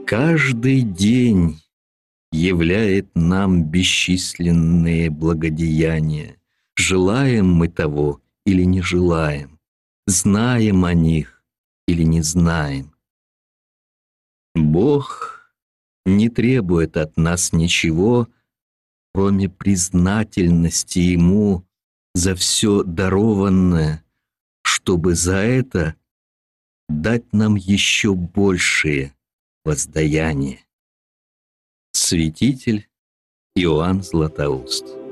Каждый день являет нам бесчисленные благодеяния. Желаем мы того или не желаем, знаем о них или не знаем. Бог не требует от нас ничего, кроме признательности Ему за все дарованное, чтобы за это дать нам еще большее воздаяние. Святитель Иоанн Златоуст.